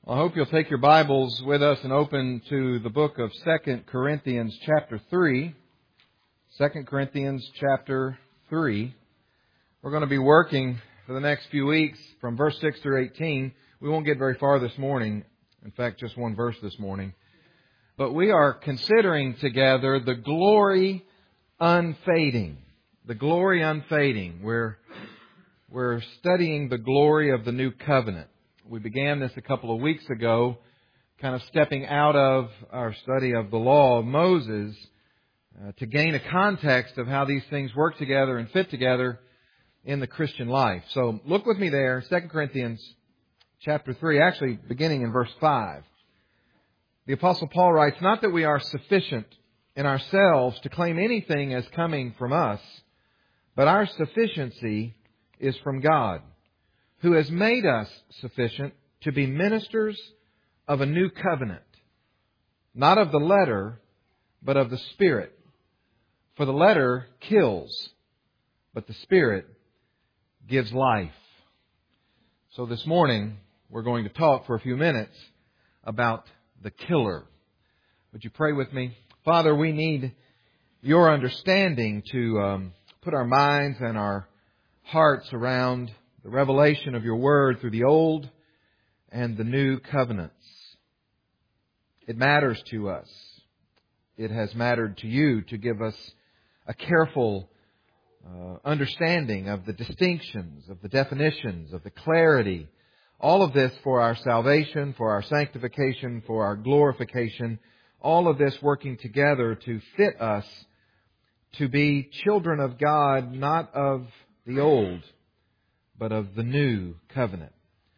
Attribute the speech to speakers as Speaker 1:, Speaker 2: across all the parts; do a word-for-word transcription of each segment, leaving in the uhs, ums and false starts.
Speaker 1: I hope you'll take your Bibles with us and open to the book of Second Corinthians chapter three. Second Corinthians chapter three. We're going to be working for the next few weeks from verse six through eighteen. We won't get very far this morning. In fact, just one verse this morning. But we are considering together the glory unfading. The glory unfading. We're, we're studying the glory of the new covenant. We began this a couple of weeks ago, kind of stepping out of our study of the law of Moses uh, to gain a context of how these things work together and fit together in the Christian life. So look with me there, Second Corinthians chapter three, actually beginning in verse five. The Apostle Paul writes, "Not that we are sufficient in ourselves to claim anything as coming from us, but our sufficiency is from God, who has made us sufficient to be ministers of a new covenant, not of the letter, but of the Spirit. For the letter kills, but the Spirit gives life." So this morning, we're going to talk for a few minutes about the killer. Would you pray with me? Father, we need Your understanding to um, put our minds and our hearts around the revelation of Your Word through the Old and the New Covenants. It matters to us. It has mattered to You to give us a careful uh, understanding of the distinctions, of the definitions, of the clarity. All of this for our salvation, for our sanctification, for our glorification. All of this working together to fit us to be children of God, not of the old, but of the new covenant.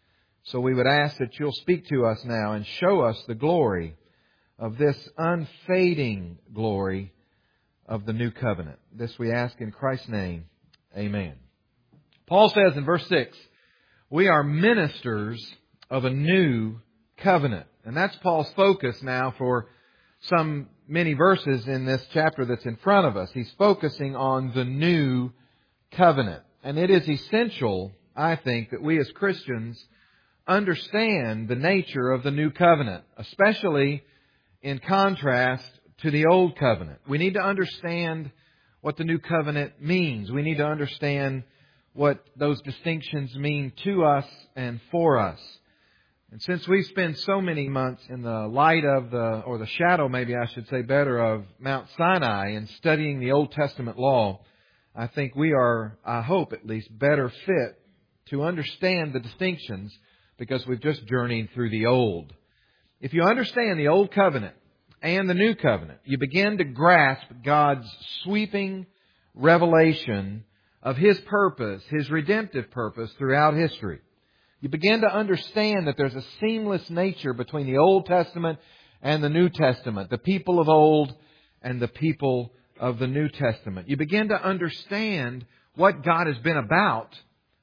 Speaker 1: So we would ask that You'll speak to us now and show us the glory of this unfading glory of the new covenant. This we ask in Christ's name. Amen. Paul says in verse six, we are ministers of a new covenant. And that's Paul's focus now for some many verses in this chapter that's in front of us. He's focusing on the new covenant. And it is essential, I think, that we as Christians understand the nature of the new covenant, especially in contrast to the old covenant. We need to understand what the new covenant means. We need to understand what those distinctions mean to us and for us. And since we spend so many months in the light of the, or the shadow maybe I should say better, of Mount Sinai and studying the Old Testament law, I think we are, I hope at least, better fit to understand the distinctions because we've just journeyed through the Old. If you understand the Old Covenant and the New Covenant, you begin to grasp God's sweeping revelation of His purpose, His redemptive purpose throughout history. You begin to understand that there's a seamless nature between the Old Testament and the New Testament, the people of old and the people of the New Testament. You begin to understand what God has been about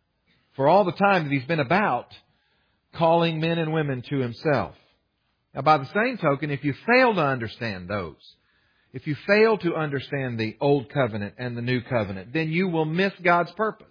Speaker 1: for all the time that He's been about calling men and women to Himself. Now, by the same token, if you fail to understand those, if you fail to understand the Old Covenant and the New Covenant, then you will miss God's purpose.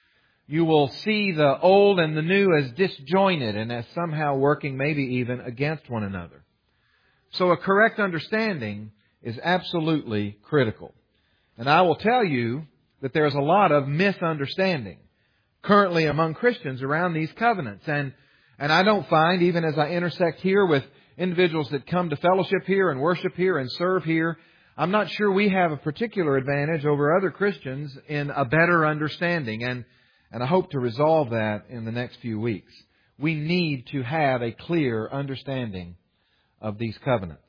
Speaker 1: You will see the old and the new as disjointed and as somehow working maybe even against one another. So a correct understanding is absolutely critical. And I will tell you that there's a lot of misunderstanding currently among Christians around these covenants. And, and I don't find, even as I intersect here with individuals that come to fellowship here and worship here and serve here, I'm not sure we have a particular advantage over other Christians in a better understanding. And, and I hope to resolve that in the next few weeks. We need to have a clear understanding of these covenants.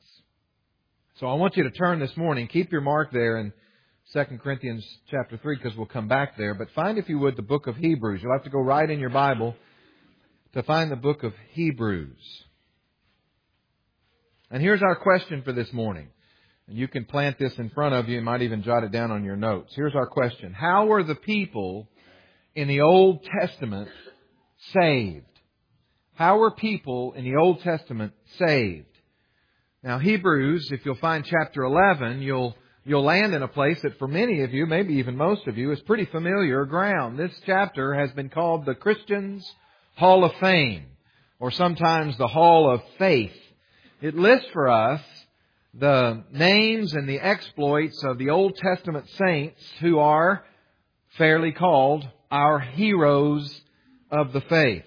Speaker 1: So I want you to turn this morning, keep your mark there in Second Corinthians chapter three because we'll come back there. But find, if you would, the book of Hebrews. You'll have to go right in your Bible to find the book of Hebrews. And here's our question for this morning. And you can plant this in front of you. You might even jot it down on your notes. Here's our question. How were the people in the Old Testament saved? How were people in the Old Testament saved? Now, Hebrews, if you'll find chapter eleven, you'll you'll land in a place that for many of you, maybe even most of you, is pretty familiar ground. This chapter has been called the Christian's Hall of Fame, or sometimes the Hall of Faith. It lists for us the names and the exploits of the Old Testament saints who are fairly called our heroes of the faith.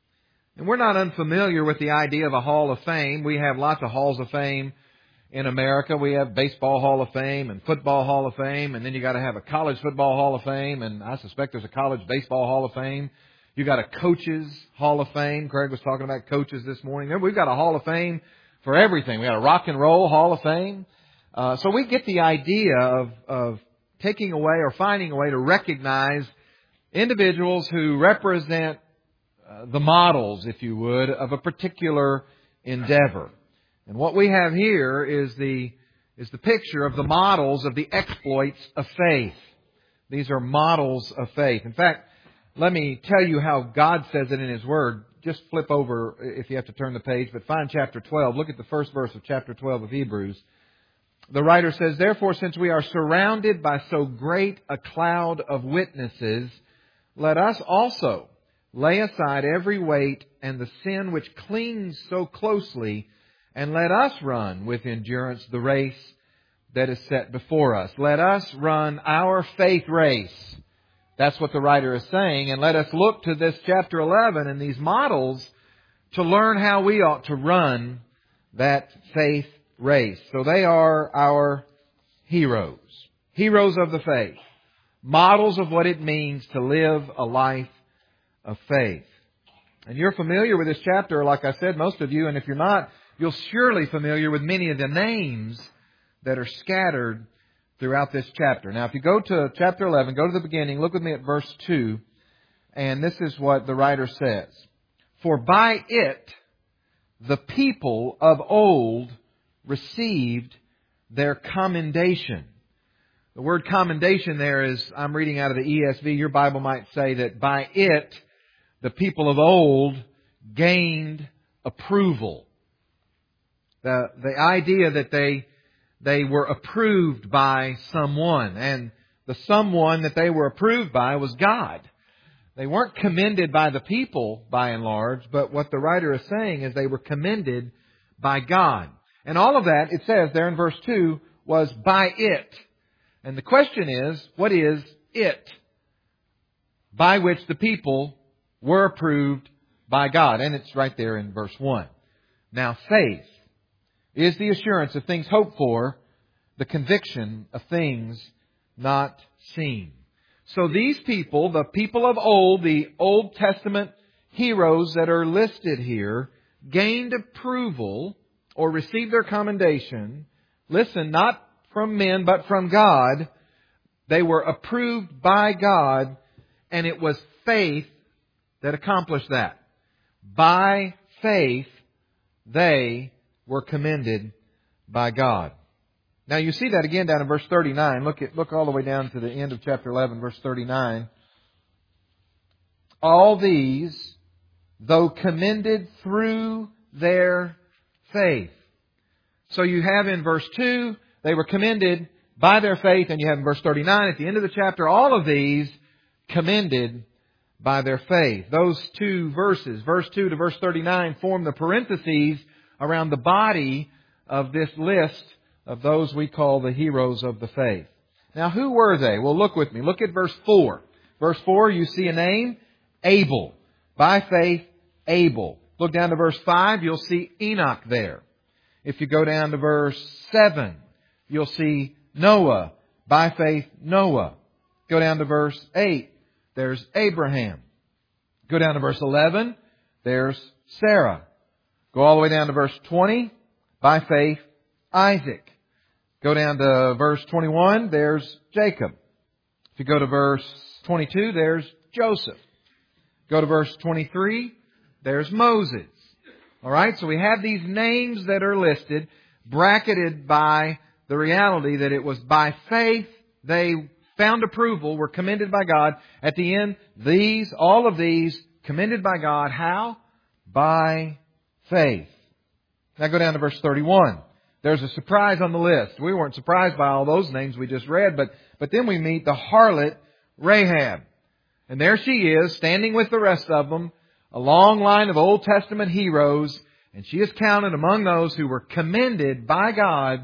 Speaker 1: And we're not unfamiliar with the idea of a Hall of Fame. We have lots of Halls of Fame in America. We have Baseball Hall of Fame and Football Hall of Fame, and then you got to have a College Football Hall of Fame, and I suspect there's a College Baseball Hall of Fame. You got a Coaches Hall of Fame. Craig was talking about coaches this morning. We've got a Hall of Fame for everything. We got a Rock and Roll Hall of Fame. Uh, so we get the idea of, of taking away or finding a way to recognize individuals who represent uh, the models, if you would, of a particular endeavor. And what we have here is the is the picture of the models of the exploits of faith. These are models of faith. In fact, let me tell you how God says it in His Word. Just flip over if you have to turn the page, but find chapter twelve. Look at the first verse of chapter twelve of Hebrews. The writer says, "Therefore, since we are surrounded by so great a cloud of witnesses, let us also lay aside every weight and the sin which clings so closely, and let us run with endurance the race that is set before us." Let us run our faith race. That's what the writer is saying. And let us look to this chapter eleven and these models to learn how we ought to run that faith race. So they are our heroes. Heroes of the faith. Models of what it means to live a life of faith. And you're familiar with this chapter, like I said, most of you. And if you're not, you're surely familiar with many of the names that are scattered throughout this chapter. Now, if you go to chapter eleven, go to the beginning, look with me at verse two, and this is what the writer says. "For by it the people of old received their commendation." The word commendation there is, I'm reading out of the E S V, your Bible might say that by it the people of old gained approval. The, the idea that they They were approved by someone, and the someone that they were approved by was God. They weren't commended by the people, by and large, but what the writer is saying is they were commended by God. And all of that, it says there in verse two, was by it. And the question is, what is it? By which the people were approved by God. And it's right there in verse one. Now, faith is the assurance of things hoped for, the conviction of things not seen. So these people, the people of old, the Old Testament heroes that are listed here, gained approval or received their commendation. Listen, not from men, but from God. They were approved by God, and it was faith that accomplished that. By faith, they were commended by God. Now you see that again down in verse thirty-nine. Look at, look all the way down to the end of chapter eleven, verse thirty-nine. "All these, though commended through their faith." So you have in verse two, they were commended by their faith, and you have in verse thirty-nine at the end of the chapter, all of these commended by their faith. Those two verses, verse two to verse thirty-nine, form the parentheses around the body of this list of those we call the heroes of the faith. Now, who were they? Well, look with me. Look at verse four. Verse four, you see a name, Abel. By faith, Abel. Look down to verse five, you'll see Enoch there. If you go down to verse seven, you'll see Noah. By faith, Noah. Go down to verse eight, there's Abraham. Go down to verse eleven, there's Sarah. Go all the way down to verse twenty, by faith, Isaac. Go down to verse twenty-one, there's Jacob. If you go to verse twenty-two, there's Joseph. Go to verse twenty-three, there's Moses. All right, so we have these names that are listed, bracketed by the reality that it was by faith they found approval, were commended by God. At the end, these, all of these, commended by God. How? By faith. Now go down to verse thirty-one. There's a surprise on the list. We weren't surprised by all those names we just read, but, but then we meet the harlot Rahab. And there she is, standing with the rest of them, a long line of Old Testament heroes, and she is counted among those who were commended by God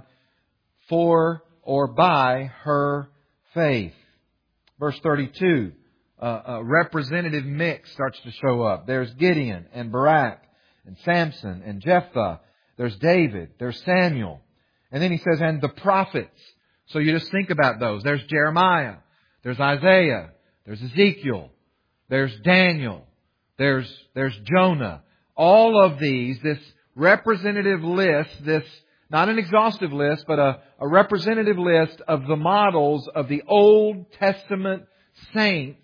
Speaker 1: for or by her faith. Verse thirty-two, uh, a representative mix starts to show up. There's Gideon and Barak and Samson and Jephthah. There's David. There's Samuel. And then he says, and the prophets. So you just think about those. There's Jeremiah. There's Isaiah. There's Ezekiel. There's Daniel. There's, there's Jonah. All of these, this representative list, this, not an exhaustive list, but a, a representative list of the models of the Old Testament saints,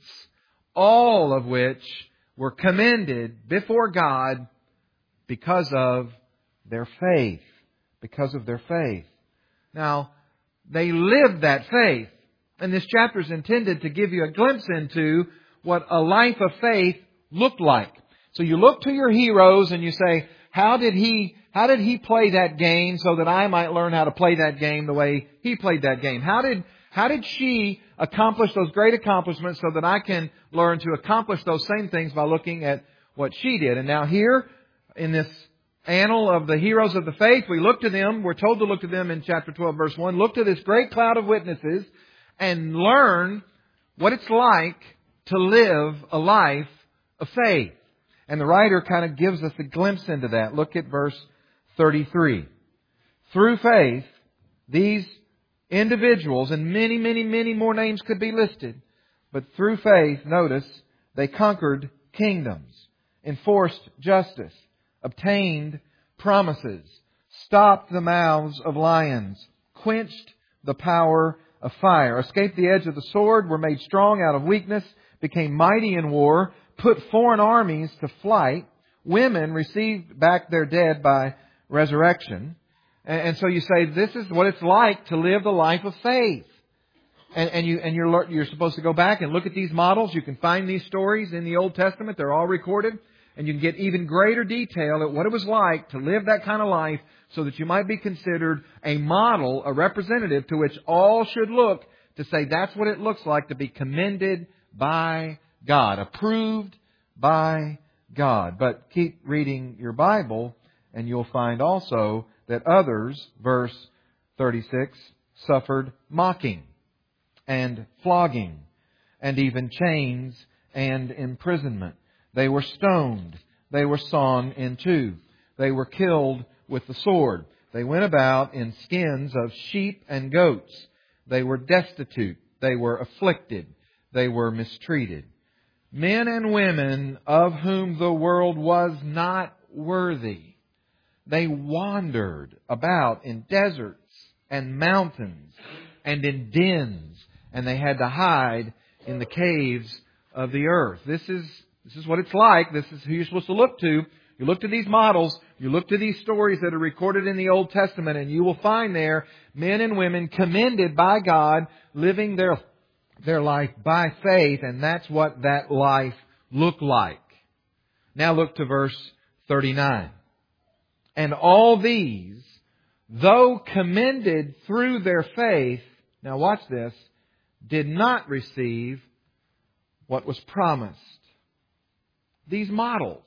Speaker 1: all of which were commended before God because of their faith. Because of their faith. Now, they lived that faith. And this chapter is intended to give you a glimpse into what a life of faith looked like. So you look to your heroes and you say, how did he, how did he play that game so that I might learn how to play that game the way he played that game? How did, how did she accomplish those great accomplishments so that I can learn to accomplish those same things by looking at what she did? And now here in this annal of the heroes of the faith, we look to them. We're told to look to them in chapter twelve, verse one. Look to this great cloud of witnesses and learn what it's like to live a life of faith. And the writer kind of gives us a glimpse into that. Look at verse thirty-three. Through faith, these individuals, and many, many, many more names could be listed, but through faith, notice, they conquered kingdoms, enforced justice, obtained promises, stopped the mouths of lions, quenched the power of fire, escaped the edge of the sword, were made strong out of weakness, became mighty in war, put foreign armies to flight. Women received back their dead by resurrection. And so you say, this is what it's like to live the life of faith. And, and, you, and you're, you're supposed to go back and look at these models. You can find these stories in the Old Testament. They're all recorded. And you can get even greater detail at what it was like to live that kind of life so that you might be considered a model, a representative to which all should look to say that's what it looks like to be commended by God, approved by God. But keep reading your Bible and you'll find also that others, verse thirty-six, suffered mocking and flogging and even chains and imprisonment. They were stoned. They were sawn in two. They were killed with the sword. They went about in skins of sheep and goats. They were destitute. They were afflicted. They were mistreated. Men and women of whom the world was not worthy. They wandered about in deserts and mountains and in dens, and they had to hide in the caves of the earth. This is This is what it's like. This is who you're supposed to look to. You look to these models. You look to these stories that are recorded in the Old Testament, and you will find there men and women commended by God, living their, their life by faith, and that's what that life looked like. Now look to verse thirty-nine. And all these, though commended through their faith, now watch this, did not receive what was promised. These models,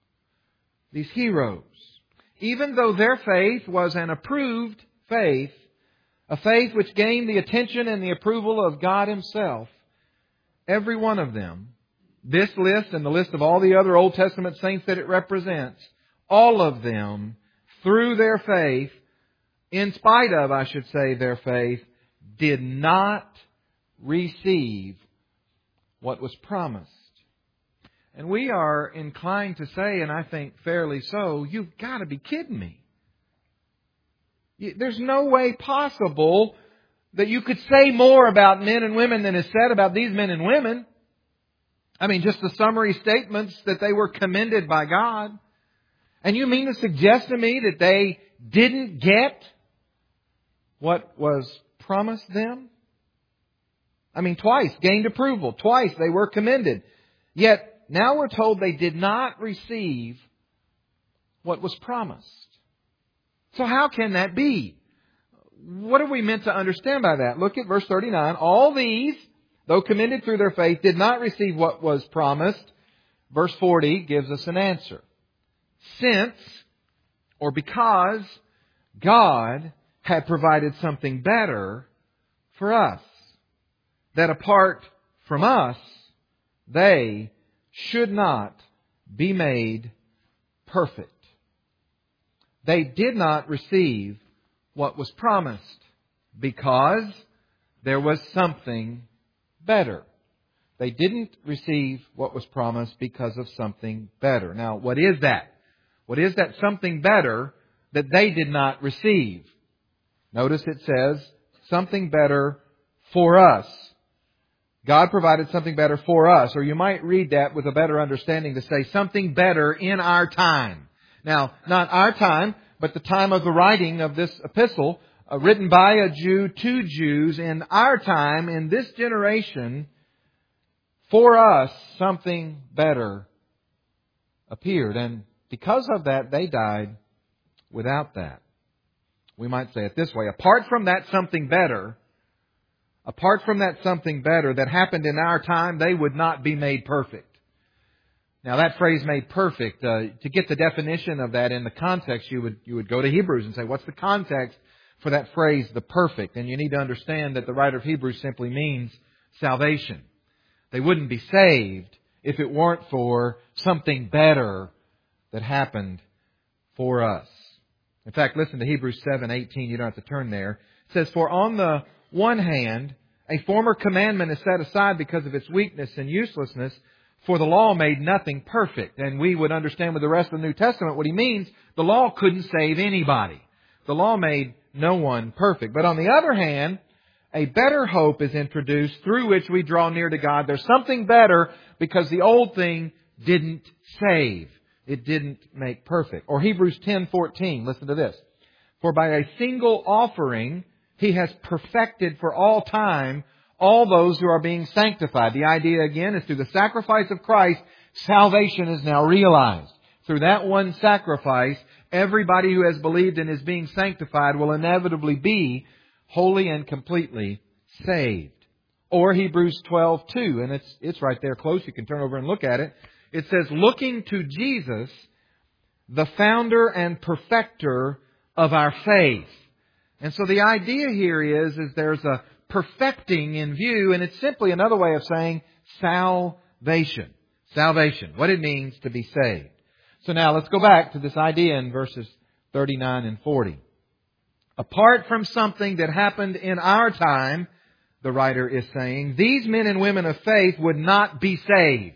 Speaker 1: these heroes, even though their faith was an approved faith, a faith which gained the attention and the approval of God Himself, every one of them, this list and the list of all the other Old Testament saints that it represents, all of them, through their faith, in spite of, I should say, their faith, did not receive what was promised. And we are inclined to say, and I think fairly so, you've got to be kidding me. There's no way possible that you could say more about men and women than is said about these men and women. I mean, just the summary statements that they were commended by God. And you mean to suggest to me that they didn't get what was promised them? I mean, twice gained approval. Twice they were commended. Yet, now we're told they did not receive what was promised. So how can that be? What are we meant to understand by that? Look at verse thirty-nine. All these, though commended through their faith, did not receive what was promised. verse forty gives us an answer. Since, or because, God had provided something better for us, that apart from us, they should not be made perfect. They did not receive what was promised because there was something better. They didn't receive what was promised because of something better. Now, what is that? What is that something better that they did not receive? Notice it says, something better for us. God provided something better for us. Or you might read that with a better understanding to say something better in our time. Now, not our time, but the time of the writing of this epistle, uh, written by a Jew to Jews in our time, in this generation, for us, something better appeared. And because of that, they died without that. We might say it this way. Apart from that something better, apart from that something better that happened in our time, they would not be made perfect. Now that phrase made perfect, uh, to get the definition of that in the context, you would, you would go to Hebrews and say, what's the context for that phrase, the perfect? And you need to understand that the writer of Hebrews simply means salvation. They wouldn't be saved if it weren't for something better that happened for us. In fact, listen to Hebrews seven eighteen. You don't have to turn there. It says, for on the one hand, a former commandment is set aside because of its weakness and uselessness, for the law made nothing perfect. And we would understand with the rest of the New Testament what he means. The law couldn't save anybody. The law made no one perfect. But on the other hand, a better hope is introduced through which we draw near to God. There's something better because the old thing didn't save. It didn't make perfect. Or Hebrews ten fourteen. Listen to this. For by a single offering, He has perfected for all time all those who are being sanctified. The idea again is through the sacrifice of Christ, salvation is now realized. Through that one sacrifice, everybody who has believed and is being sanctified will inevitably be wholly and completely saved. Or Hebrews twelve two, and it's it's right there close. You can turn over and look at it. It says, looking to Jesus, the founder and perfecter of our faith. And so the idea here is, is there's a perfecting in view, and it's simply another way of saying salvation. Salvation, what it means to be saved. So now let's go back to this idea in verses thirty-nine and forty. Apart from something that happened in our time, the writer is saying, these men and women of faith would not be saved.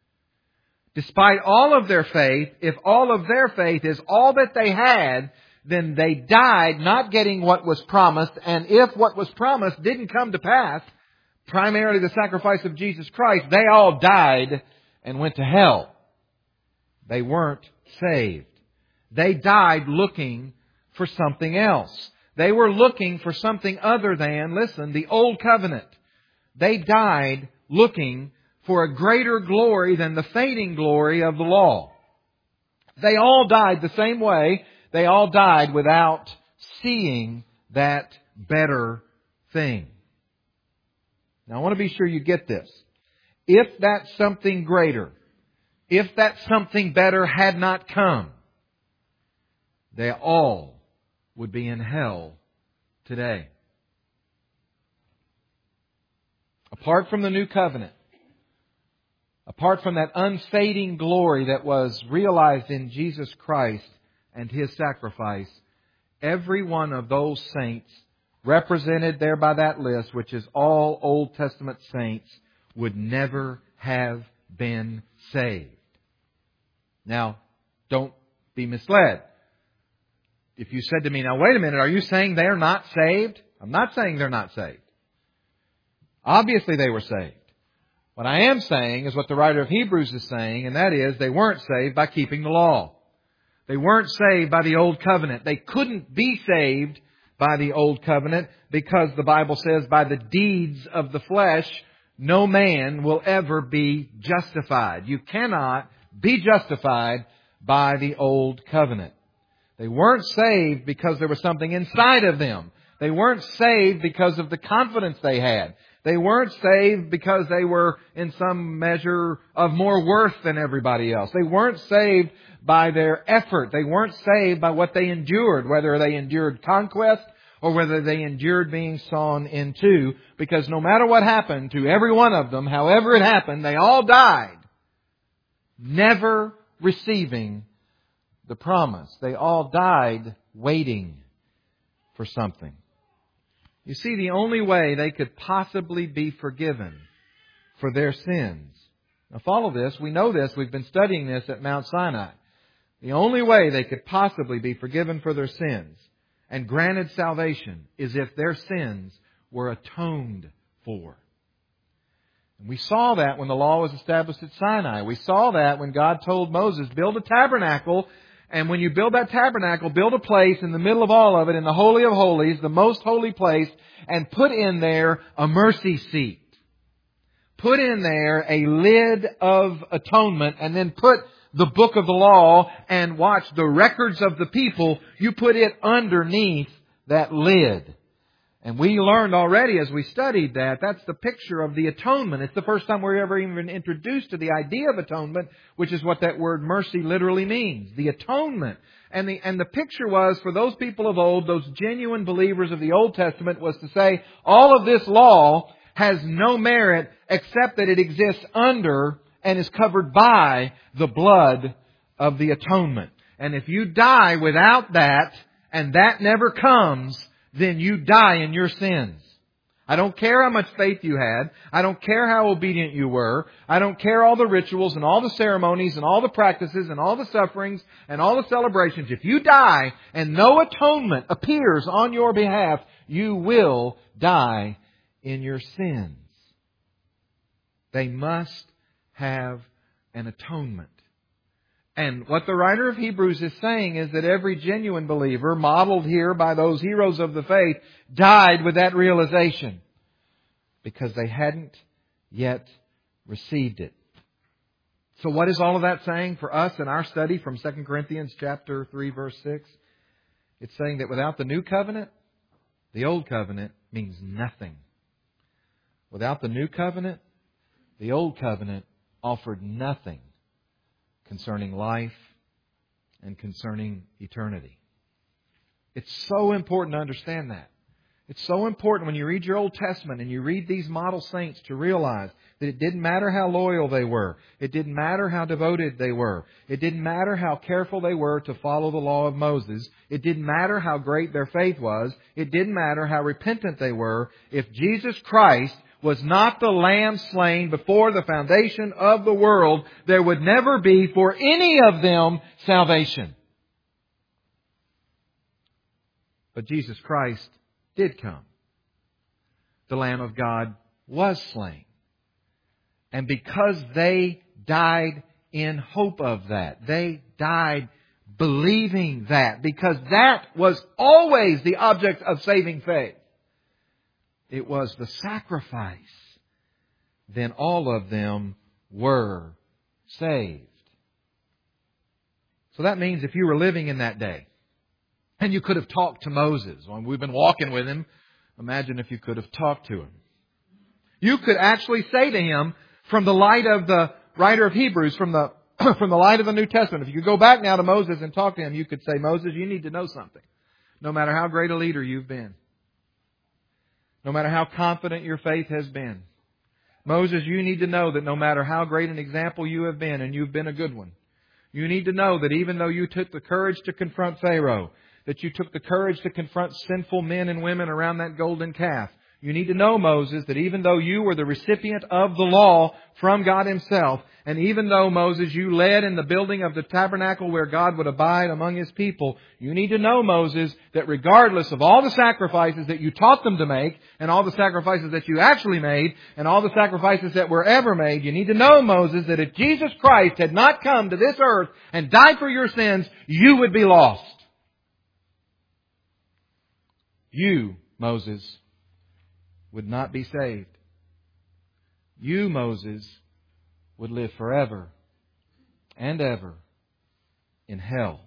Speaker 1: Despite all of their faith, if all of their faith is all that they had, then they died not getting what was promised. And if what was promised didn't come to pass, primarily the sacrifice of Jesus Christ, they all died and went to hell. They weren't saved. They died looking for something else. They were looking for something other than, listen, the old covenant. They died looking for a greater glory than the fading glory of the law. They all died the same way. They all died without seeing that better thing. Now I want to be sure you get this. If that something greater, if that something better had not come, they all would be in hell today. Apart from the new covenant, apart from that unfading glory that was realized in Jesus Christ and His sacrifice, every one of those saints represented there by that list, which is all Old Testament saints, would never have been saved. Now, don't be misled. If you said to me, now wait a minute, are you saying they're not saved? I'm not saying they're not saved. Obviously they were saved. What I am saying is what the writer of Hebrews is saying, and that is they weren't saved by keeping the law. They weren't saved by the old covenant. They couldn't be saved by the old covenant because the Bible says by the deeds of the flesh, no man will ever be justified. You cannot be justified by the old covenant. They weren't saved because there was something inside of them. They weren't saved because of the confidence they had. They weren't saved because they were in some measure of more worth than everybody else. They weren't saved by their effort. They weren't saved by what they endured, whether they endured conquest or whether they endured being sawn in two. Because no matter what happened to every one of them, however it happened, they all died, never receiving the promise. They all died waiting for something. You see, the only way they could possibly be forgiven for their sins. Now follow this. We know this. We've been studying this at Mount Sinai. The only way they could possibly be forgiven for their sins and granted salvation is if their sins were atoned for. And we saw that when the law was established at Sinai. We saw that when God told Moses, build a tabernacle. And when you build that tabernacle, build a place in the middle of all of it, in the Holy of Holies, the most holy place, and put in there a mercy seat. Put in there a lid of atonement, and then put the book of the law and watch the records of the people. You put it underneath that lid. And we learned already as we studied that, that's the picture of the atonement. It's the first time we're ever even introduced to the idea of atonement, which is what that word mercy literally means. The atonement. And the, and the picture was, for those people of old, those genuine believers of the Old Testament, was to say, all of this law has no merit except that it exists under and is covered by the blood of the atonement. And if you die without that, and that never comes, then you die in your sins. I don't care how much faith you had. I don't care how obedient you were. I don't care all the rituals and all the ceremonies and all the practices and all the sufferings and all the celebrations. If you die and no atonement appears on your behalf, you will die in your sins. They must have an atonement. And what the writer of Hebrews is saying is that every genuine believer, modeled here by those heroes of the faith, died with that realization because they hadn't yet received it. So what is all of that saying for us in our study from Second Corinthians chapter three, verse six? It's saying that without the new covenant, the old covenant means nothing. Without the new covenant, the old covenant offered nothing concerning life and concerning eternity. It's so important to understand that. It's so important when you read your Old Testament and you read these model saints to realize that it didn't matter how loyal they were. It didn't matter how devoted they were. It didn't matter how careful they were to follow the law of Moses. It didn't matter how great their faith was. It didn't matter how repentant they were. If Jesus Christ was not the Lamb slain before the foundation of the world, there would never be for any of them salvation. But Jesus Christ did come. The Lamb of God was slain. And because they died in hope of that, they died believing that, because that was always the object of saving faith. It was the sacrifice. Then all of them were saved. So that means if you were living in that day, and you could have talked to Moses, when we've been walking with him, imagine if you could have talked to him. You could actually say to him, from the light of the writer of Hebrews, from the from the light of the New Testament, if you could go back now to Moses and talk to him, you could say, Moses, you need to know something. No matter how great a leader you've been. No matter how confident your faith has been. Moses, you need to know that no matter how great an example you have been, and you've been a good one, you need to know that even though you took the courage to confront Pharaoh, that you took the courage to confront sinful men and women around that golden calf, you need to know, Moses, that even though you were the recipient of the law from God Himself, and even though, Moses, you led in the building of the tabernacle where God would abide among His people, you need to know, Moses, that regardless of all the sacrifices that you taught them to make, and all the sacrifices that you actually made, and all the sacrifices that were ever made, you need to know, Moses, that if Jesus Christ had not come to this earth and died for your sins, you would be lost. You, Moses, would not be saved. You, Moses, would live forever and ever in hell.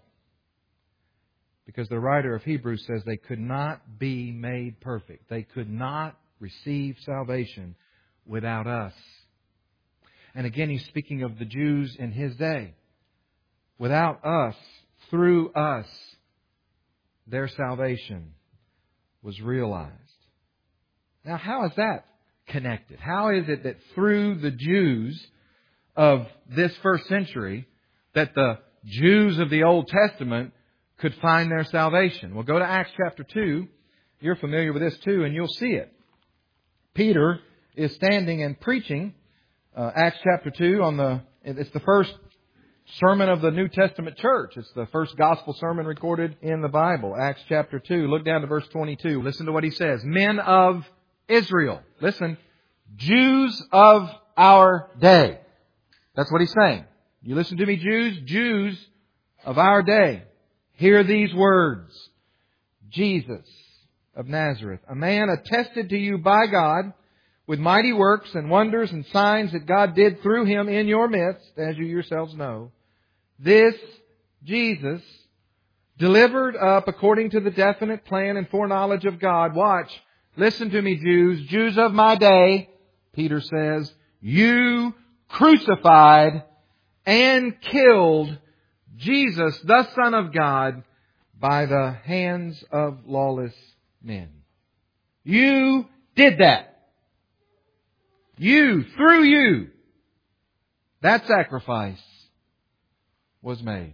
Speaker 1: Because the writer of Hebrews says they could not be made perfect. They could not receive salvation without us. And again, He's speaking of the Jews in His day. Without us, through us, their salvation was realized. Now, how is that connected? How is it that through the Jews of this first century, that the Jews of the Old Testament could find their salvation? Well, go to Acts chapter two. You're familiar with this too, and you'll see it. Peter is standing and preaching, uh, Acts chapter two, on the, it's the first sermon of the New Testament church. It's the first gospel sermon recorded in the Bible. Acts chapter two. Look down to verse twenty-two. Listen to what he says. Men of Israel. Listen. Jews of our day. That's what he's saying. You listen to me, Jews? Jews of our day. Hear these words. Jesus of Nazareth, a man attested to you by God with mighty works and wonders and signs that God did through Him in your midst, as you yourselves know. This Jesus, delivered up according to the definite plan and foreknowledge of God. Watch. Listen to me, Jews. Jews of my day, Peter says, you crucified and killed Jesus, the Son of God, by the hands of lawless men. You did that. You, through you, that sacrifice was made.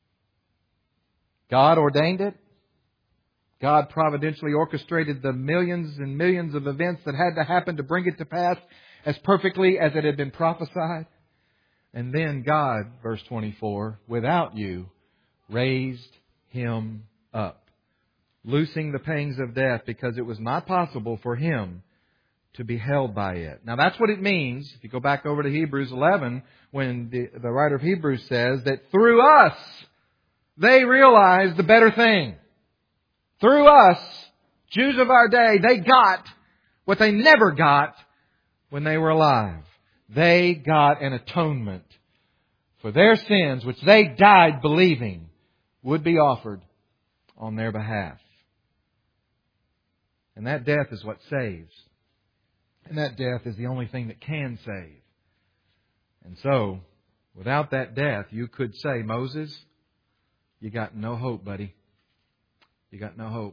Speaker 1: God ordained it. God providentially orchestrated the millions and millions of events that had to happen to bring it to pass as perfectly as it had been prophesied. And then God, verse twenty-four, without you, raised Him up, loosing the pangs of death, because it was not possible for Him to be held by it. Now that's what it means. If you go back over to Hebrews eleven, when the, the writer of Hebrews says that through us, they realized the better thing. Through us, Jews of our day, they got what they never got when they were alive. They got an atonement for their sins, which they died believing would be offered on their behalf. And that death is what saves. And that death is the only thing that can save. And so, without that death, you could say, Moses, you got no hope, buddy. You got no hope.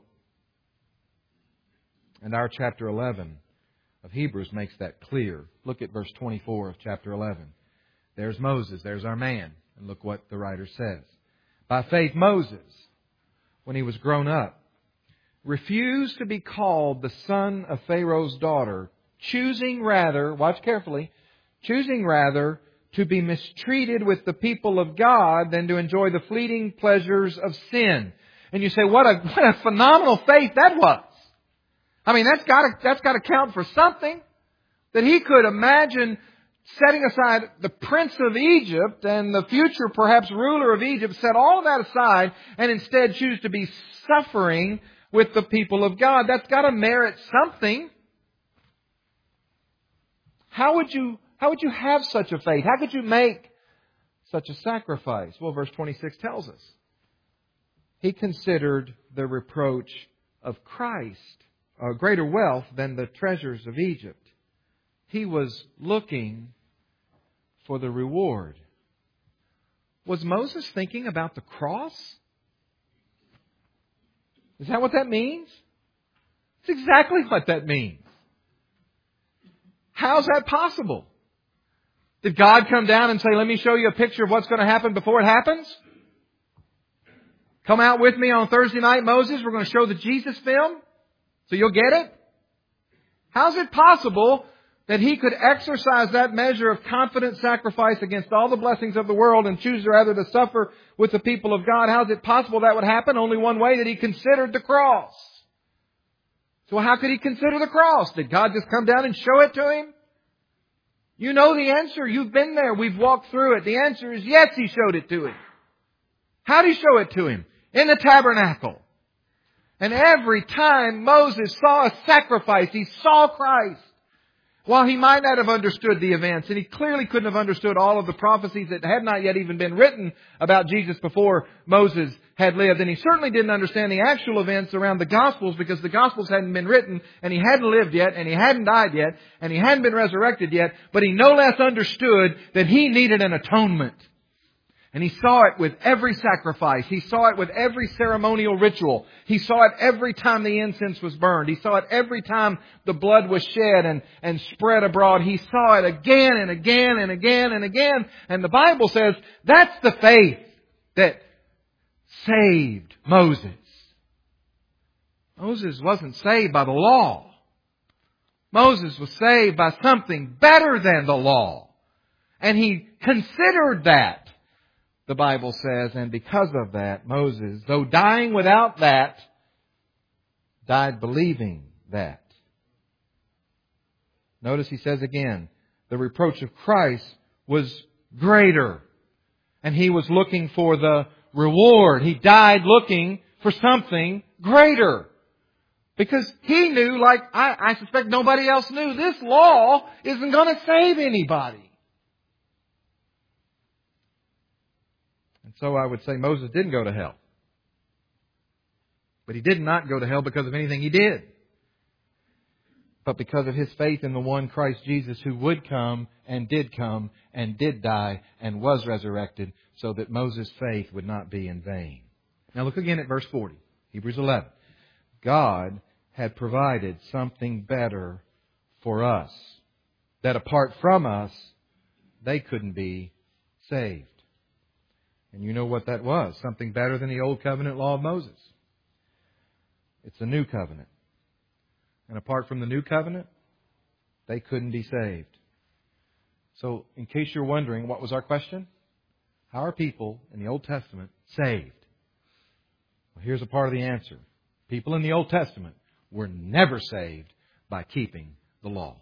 Speaker 1: And our chapter eleven of Hebrews makes that clear. Look at verse twenty-four of chapter eleven. There's Moses. There's our man. And look what the writer says. By faith, Moses, when he was grown up, refused to be called the son of Pharaoh's daughter, choosing rather, watch carefully, choosing rather to be mistreated with the people of God than to enjoy the fleeting pleasures of sin. And you say, what a, what a phenomenal faith that was. I mean, that's got to, that's got to count for something. That he could imagine setting aside the prince of Egypt and the future perhaps ruler of Egypt, set all of that aside and instead choose to be suffering with the people of God. That's got to merit something. How would you, how would you have such a faith? How could you make such a sacrifice? Well, verse twenty-six tells us. He considered the reproach of Christ a greater wealth than the treasures of Egypt. He was looking for the reward. Was Moses thinking about the cross? Is that what that means? It's exactly what that means. How's that possible? Did God come down and say, let me show you a picture of what's going to happen before it happens? Come out with me on Thursday night, Moses. We're going to show the Jesus film so you'll get it. How's it possible that He could exercise that measure of confident sacrifice against all the blessings of the world and choose rather to suffer with the people of God? How's it possible that would happen? Only one way, that He considered the cross. So how could He consider the cross? Did God just come down and show it to Him? You know the answer. You've been there. We've walked through it. The answer is yes, He showed it to Him. How did He show it to Him? In the tabernacle. And every time Moses saw a sacrifice, he saw Christ. While he might not have understood the events, and he clearly couldn't have understood all of the prophecies that had not yet even been written about Jesus before Moses had lived. And he certainly didn't understand the actual events around the Gospels because the Gospels hadn't been written and he hadn't lived yet and he hadn't died yet and he hadn't been resurrected yet. But he no less understood that he needed an atonement. And he saw it with every sacrifice. He saw it with every ceremonial ritual. He saw it every time the incense was burned. He saw it every time the blood was shed and, and spread abroad. He saw it again and again and again and again. And the Bible says that's the faith that saved Moses. Moses wasn't saved by the law. Moses was saved by something better than the law. And he considered that. The Bible says, and because of that, Moses, though dying without that, died believing that. Notice he says again, the reproach of Christ was greater. And he was looking for the reward. He died looking for something greater. Because he knew, like I, I suspect nobody else knew, this law isn't going to save anybody. So I would say Moses didn't go to hell. But he did not go to hell because of anything he did. But because of his faith in the one Christ Jesus who would come and did come and did die and was resurrected so that Moses' faith would not be in vain. Now look again at verse forty. Hebrews eleven. God had provided something better for us. That apart from us, they couldn't be saved. And you know what that was. Something better than the old covenant law of Moses. It's a new covenant. And apart from the new covenant, they couldn't be saved. So, in case you're wondering, what was our question? How are people in the Old Testament saved? Well, here's a part of the answer. People in the Old Testament were never saved by keeping the law.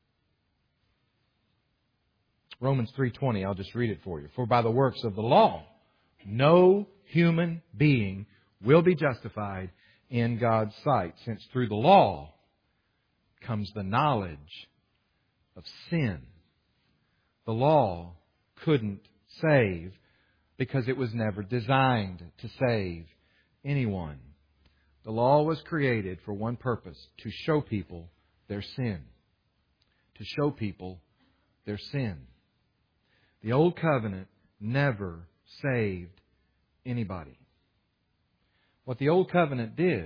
Speaker 1: Romans three twenty, I'll just read it for you. For by the works of the law, no human being will be justified in God's sight, since through the law comes the knowledge of sin. The law couldn't save because it was never designed to save anyone. The law was created for one purpose, to show people their sin. To show people their sin. The Old Covenant never saved anybody. What the Old Covenant did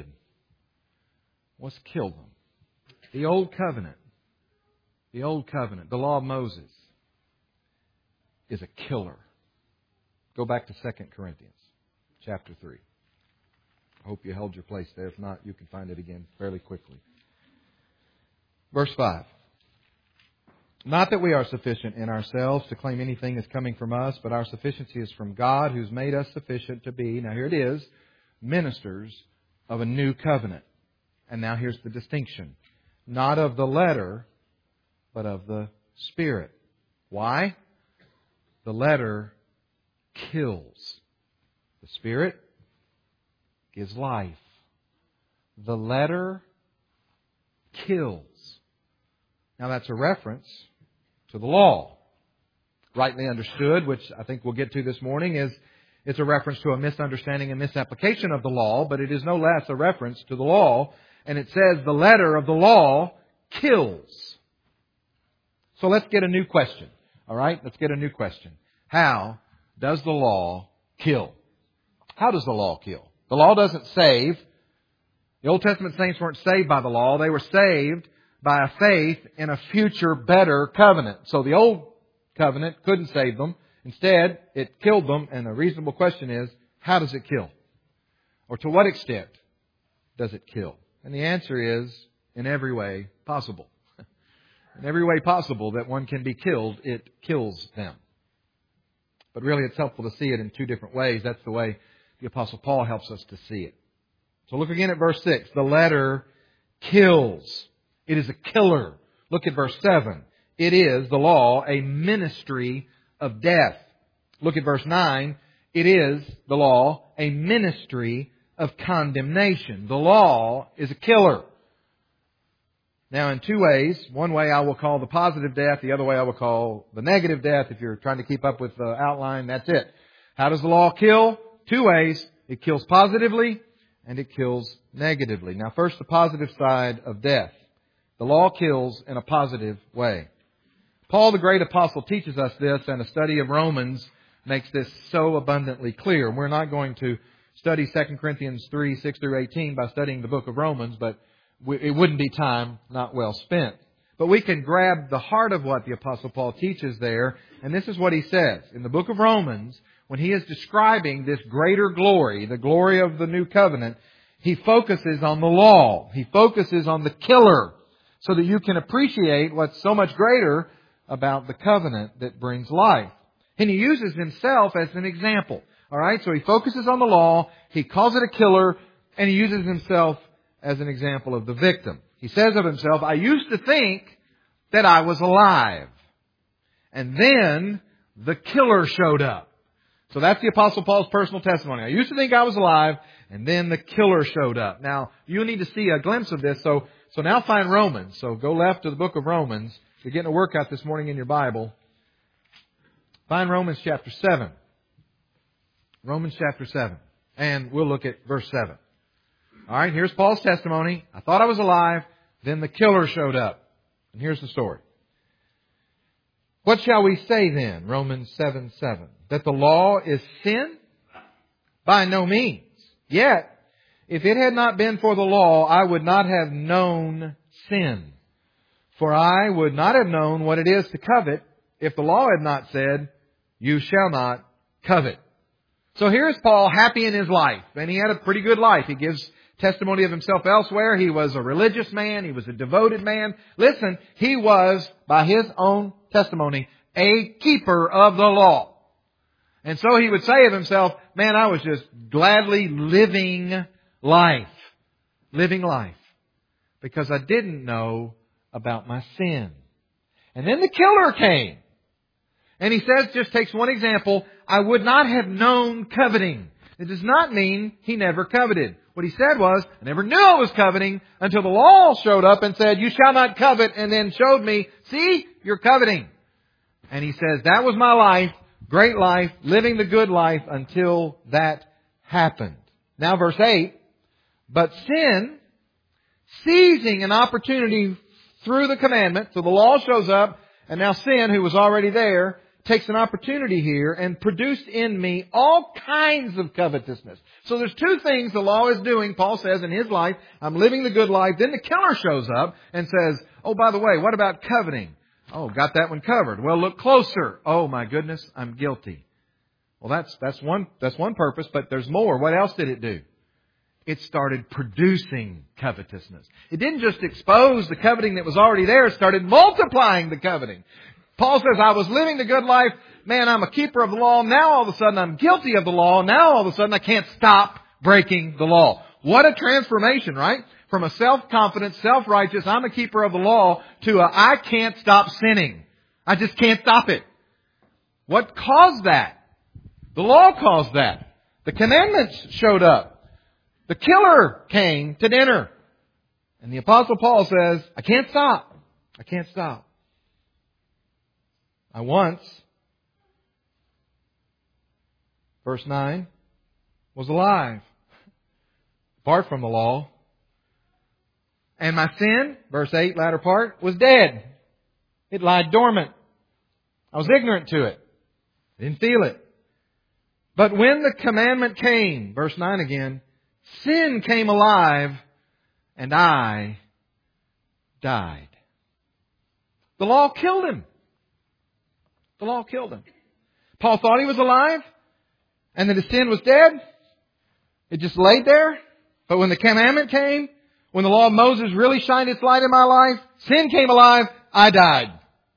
Speaker 1: was kill them. The Old Covenant, the Old Covenant, the law of Moses, is a killer. Go back to Second Corinthians chapter three. I hope you held your place there. If not, you can find it again fairly quickly. Verse five. Not that we are sufficient in ourselves to claim anything is coming from us, but our sufficiency is from God, who's made us sufficient to be, now here it is, ministers of a new covenant. And now here's the distinction. Not of the letter, but of the Spirit. Why? The letter kills. The Spirit gives life. The letter kills. Now that's a reference to the law. Rightly understood, which I think we'll get to this morning, is it's a reference to a misunderstanding and misapplication of the law, but it is no less a reference to the law. And it says the letter of the law kills. So let's get a new question. All right? Let's get a new question. How does the law kill? How does the law kill? The law doesn't save. The Old Testament saints weren't saved by the law. They were saved by a faith in a future better covenant. So the old covenant couldn't save them. Instead, it killed them. And the reasonable question is, how does it kill? Or to what extent does it kill? And the answer is, in every way possible. In every way possible that one can be killed, it kills them. But really it's helpful to see it in two different ways. That's the way the Apostle Paul helps us to see it. So look again at verse six. The letter kills. It is a killer. Look at verse seven. It is, the law, a ministry of death. Look at verse nine. It is, the law, a ministry of condemnation. The law is a killer. Now in two ways. One way I will call the positive death. The other way I will call the negative death. If you're trying to keep up with the outline, that's it. How does the law kill? Two ways. It kills positively and it kills negatively. Now first, the positive side of death. The law kills in a positive way. Paul, the great apostle, teaches us this, and a study of Romans makes this so abundantly clear. We're not going to study Second Corinthians three, six through eighteen by studying the book of Romans, but it wouldn't be time not well spent. But we can grab the heart of what the Apostle Paul teaches there, and this is what he says. In the book of Romans, when he is describing this greater glory, the glory of the new covenant, he focuses on the law. He focuses on the killer, so that you can appreciate what's so much greater about the covenant that brings life. And he uses himself as an example. All right, so he focuses on the law, he calls it a killer, and he uses himself as an example of the victim. He says of himself, I used to think that I was alive. And then the killer showed up. So that's the Apostle Paul's personal testimony. I used to think I was alive, and then the killer showed up. Now, you'll need to see a glimpse of this. So, so now find Romans. So go left to the book of Romans. You're getting a workout this morning in your Bible. Find Romans chapter seven. Romans chapter seven. And we'll look at verse seven. All right, here's Paul's testimony. I thought I was alive, then the killer showed up. And here's the story. What shall we say then? Romans seven seven. That the law is sin? By no means. Yet, if it had not been for the law, I would not have known sin. For I would not have known what it is to covet if the law had not said, you shall not covet. So here's Paul happy in his life. And he had a pretty good life. He gives testimony of himself elsewhere. He was a religious man. He was a devoted man. Listen, he was, by his own testimony, a keeper of the law. And so he would say of himself, man, I was just gladly living life. Living life. Because I didn't know about my sin. And then the killer came. And he says, just takes one example, I would not have known coveting. It does not mean he never coveted. What he said was, I never knew I was coveting until the law showed up and said, you shall not covet, and then showed me, see, you're coveting. And he says, that was my life, great life, living the good life until that happened. Now verse eight, but sin, seizing an opportunity through the commandment, so the law shows up, and now sin, who was already there, takes an opportunity here and produced in me all kinds of covetousness. So there's two things the law is doing, Paul says, in his life. I'm living the good life. Then the killer shows up and says, oh, by the way, what about coveting? Oh, got that one covered. Well, look closer. Oh, my goodness, I'm guilty. Well, that's, that's one, that's one purpose, but there's more. What else did it do? It started producing covetousness. It didn't just expose the coveting that was already there. It started multiplying the coveting. Paul says, I was living the good life. Man, I'm a keeper of the law. Now all of a sudden I'm guilty of the law. Now all of a sudden I can't stop breaking the law. What a transformation, right? From a self-confident, self-righteous, I'm a keeper of the law, to a I can't stop sinning. I just can't stop it. What caused that? The law caused that. The commandments showed up. The killer came to dinner. And the Apostle Paul says, I can't stop. I can't stop. I once, verse nine, was alive, apart from the law. And my sin, verse eight, latter part, was dead. It lied dormant. I was ignorant to it. Didn't feel it. But when the commandment came, verse nine again, sin came alive and I died. The law killed him. The law killed him. Paul thought he was alive and that his sin was dead. It just laid there. But when the commandment came, when the law of Moses really shined its light in my life, sin came alive, I died.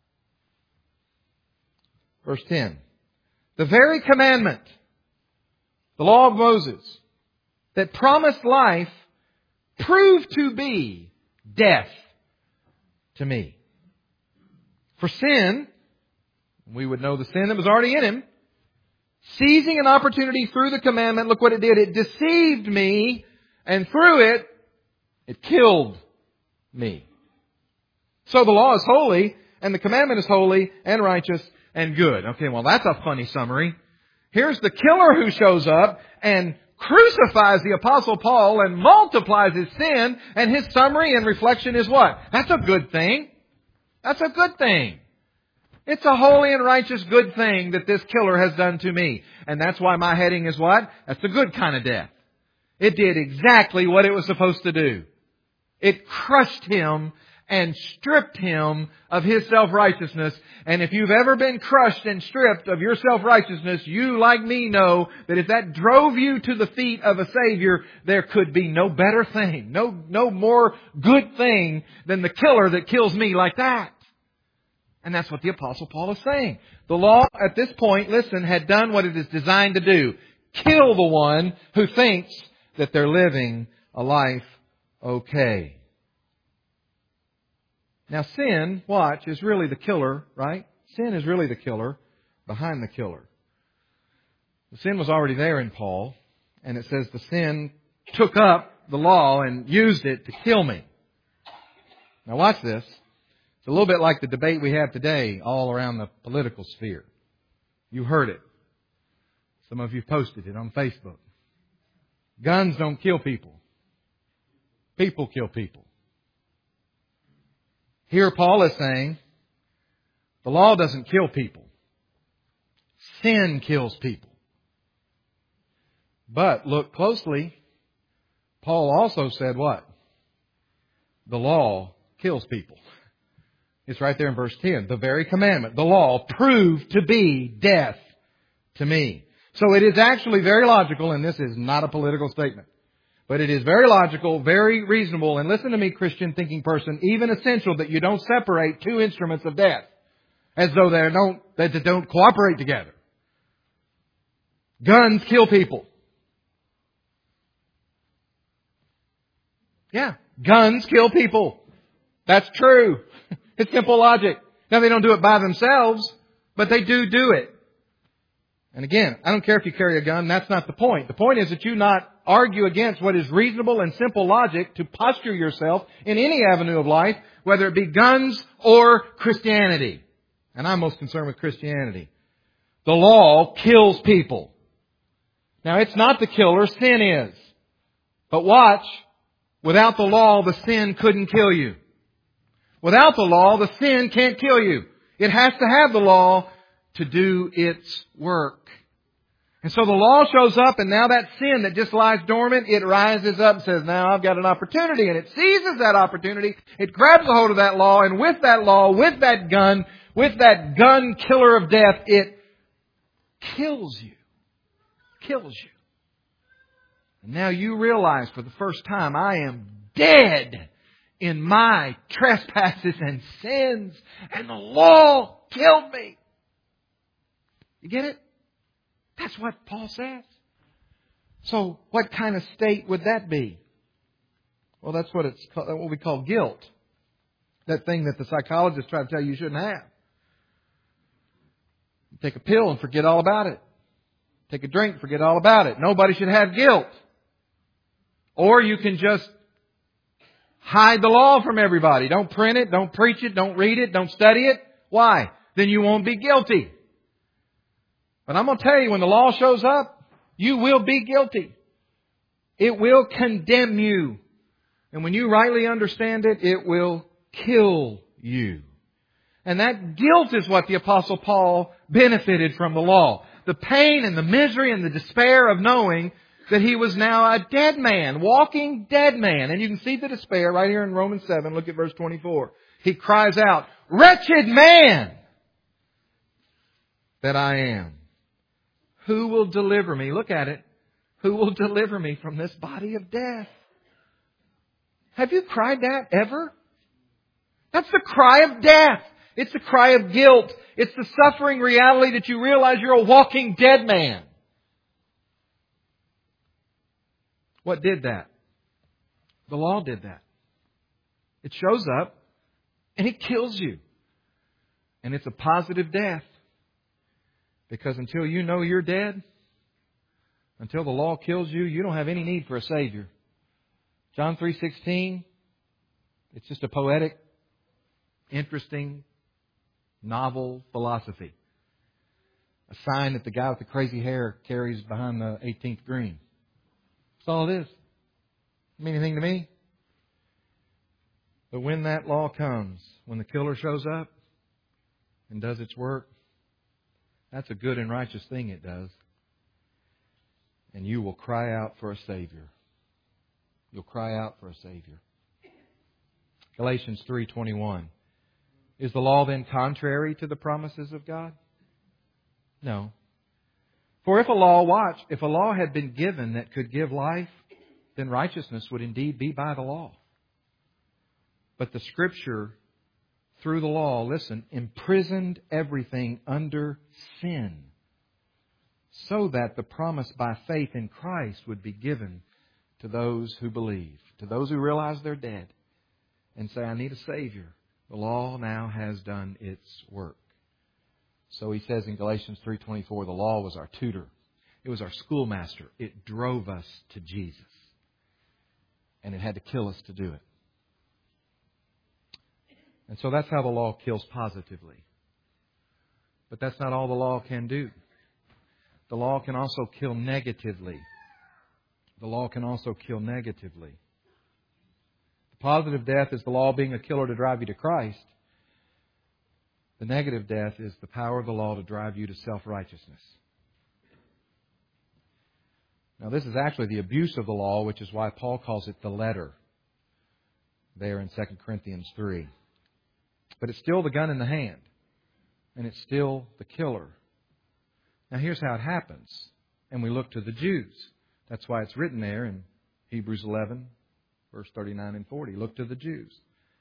Speaker 1: Verse ten. The very commandment, the law of Moses, that promised life, proved to be death to me. For sin, we would know the sin that was already in him, seizing an opportunity through the commandment, look what it did. It deceived me, and through it, it killed me. So the law is holy, and the commandment is holy and righteous and good. Okay, well that's a funny summary. Here's the killer who shows up and crucifies the Apostle Paul and multiplies his sin, and his summary and reflection is what? That's a good thing. That's a good thing. It's a holy and righteous good thing that this killer has done to me. And that's why my heading is what? That's the good kind of death. It did exactly what it was supposed to do. It crushed him and stripped him of his self-righteousness. And if you've ever been crushed and stripped of your self-righteousness, you, like me, know that if that drove you to the feet of a Savior, there could be no better thing, no, no more good thing than the killer that kills me like that. And that's what the Apostle Paul is saying. The law at this point, listen, had done what it is designed to do. Kill the one who thinks that they're living a life okay. Now sin, watch, is really the killer, right? Sin is really the killer behind the killer. The sin was already there in Paul, and it says the sin took up the law and used it to kill me. Now watch this. It's a little bit like the debate we have today all around the political sphere. You heard it. Some of you posted it on Facebook. Guns don't kill people. People kill people. Here Paul is saying, the law doesn't kill people. Sin kills people. But look closely. Paul also said what? The law kills people. It's right there in verse ten. The very commandment, the law, proved to be death to me. So it is actually very logical, and this is not a political statement, but it is very logical, very reasonable, and listen to me, Christian thinking person, even essential that you don't separate two instruments of death as though they don't, that they don't cooperate together. Guns kill people. Yeah, guns kill people. That's true. It's simple logic. Now, they don't do it by themselves, but they do do it. And again, I don't care if you carry a gun. That's not the point. The point is that you not argue against what is reasonable and simple logic to posture yourself in any avenue of life, whether it be guns or Christianity. And I'm most concerned with Christianity. The law kills people. Now, it's not the killer. Sin is. But watch. Without the law, the sin couldn't kill you. Without the law, the sin can't kill you. It has to have the law to do its work. And so the law shows up, and now that sin that just lies dormant, it rises up and says, now I've got an opportunity. And it seizes that opportunity. It grabs a hold of that law, and with that law, with that gun, with that gun killer of death, it kills you. Kills you. And now you realize for the first time, I am dead in my trespasses and sins, and the law killed me. You get it? That's what Paul says. So what kind of state would that be? Well, that's what it's called, what we call guilt. That thing that the psychologists try to tell you you shouldn't have. You take a pill and forget all about it. Take a drink, forget all about it. Nobody should have guilt. Or you can just hide the law from everybody. Don't print it, don't preach it, don't read it, don't study it. Why? Then you won't be guilty. But I'm going to tell you, when the law shows up, you will be guilty. It will condemn you. And when you rightly understand it, it will kill you. And that guilt is what the Apostle Paul benefited from the law. The pain and the misery and the despair of knowing that he was now a dead man, walking dead man. And you can see the despair right here in Romans seven. Look at verse twenty-four. He cries out, "Wretched man that I am. Who will deliver me?" Look at it. Who will deliver me from this body of death? Have you cried that ever? That's the cry of death. It's the cry of guilt. It's the suffering reality that you realize you're a walking dead man. What did that? The law did that. It shows up and it kills you. And it's a positive death. Because until you know you're dead, until the law kills you, you don't have any need for a Savior. John three sixteen, it's just a poetic, interesting, novel philosophy. A sign that the guy with the crazy hair carries behind the eighteenth green. all it is. Doesn't mean anything to me. But when that law comes, when the killer shows up and does its work, that's a good and righteous thing it does. And you will cry out for a Savior. You'll cry out for a Savior. Galatians three twenty-one. Is the law then contrary to the promises of God? No. For if a law, watch, if a law had been given that could give life, then righteousness would indeed be by the law. But the Scripture, through the law, listen, imprisoned everything under sin, so that the promise by faith in Christ would be given to those who believe, to those who realize they're dead and say, I need a Savior. The law now has done its work. So he says in Galatians three twenty-four, the law was our tutor. It was our schoolmaster. It drove us to Jesus. And it had to kill us to do it. And so that's how the law kills positively. But that's not all the law can do. The law can also kill negatively. The law can also kill negatively. The positive death is the law being a killer to drive you to Christ. The negative death is the power of the law to drive you to self-righteousness. Now, this is actually the abuse of the law, which is why Paul calls it the letter there in Second Corinthians three. But it's still the gun in the hand, and it's still the killer. Now, here's how it happens. And we look to the Jews. That's why it's written there in Hebrews eleven, verse thirty-nine and forty. Look to the Jews.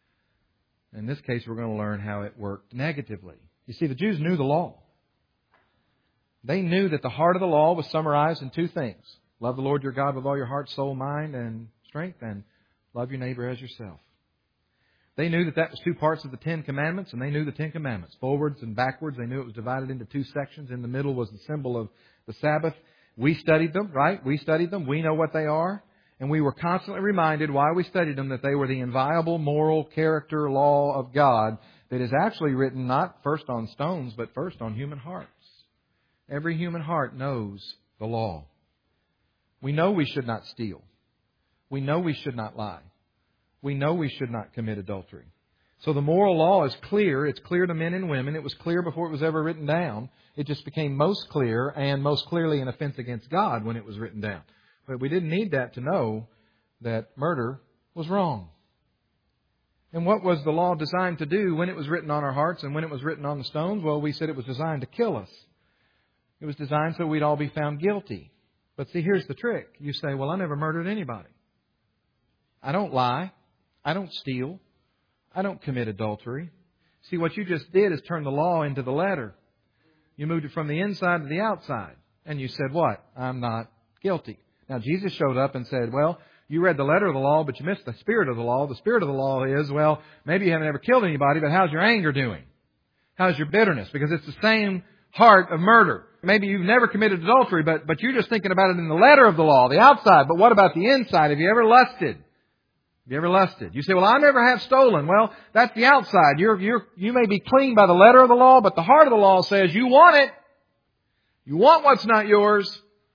Speaker 1: In this case, we're going to learn how it worked negatively. You see, the Jews knew the law. They knew that the heart of the law was summarized in two things. Love the Lord your God with all your heart, soul, mind, and strength, and love your neighbor as yourself. They knew that that was two parts of the Ten Commandments, and they knew the Ten Commandments. Forwards and backwards, they knew it was divided into two sections. In the middle was the symbol of the Sabbath. We studied them, right? We studied them. We know what they are. And we were constantly reminded while we studied them that they were the inviolable moral character law of God that is actually written not first on stones, but first on human hearts. Every human heart knows the law. We know we should not steal. We know we should not lie. We know we should not commit adultery. So the moral law is clear. It's clear to men and women. It was clear before it was ever written down. It just became most clear and most clearly an offense against God when it was written down. But we didn't need that to know that murder was wrong. And what was the law designed to do when it was written on our hearts and when it was written on the stones? Well, we said it was designed to kill us. It was designed so we'd all be found guilty. But see, here's the trick. You say, well, I never murdered anybody. I don't lie. I don't steal. I don't commit adultery. See, what you just did is turn the law into the letter. You moved it from the inside to the outside. And you said, what? I'm not guilty. Now, Jesus showed up and said, well, you read the letter of the law, but you missed the spirit of the law. The spirit of the law is, well, maybe you haven't ever killed anybody, but how's your anger doing? How's your bitterness? Because it's the same heart of murder. Maybe you've never committed adultery, but, but you're just thinking about it in the letter of the law, the outside. But what about the inside? Have you ever lusted? Have you ever lusted? You say, well, I never have stolen. Well, that's the outside. You're, you're, you may be clean by the letter of the law, but the heart of the law says you want it. You want what's not yours.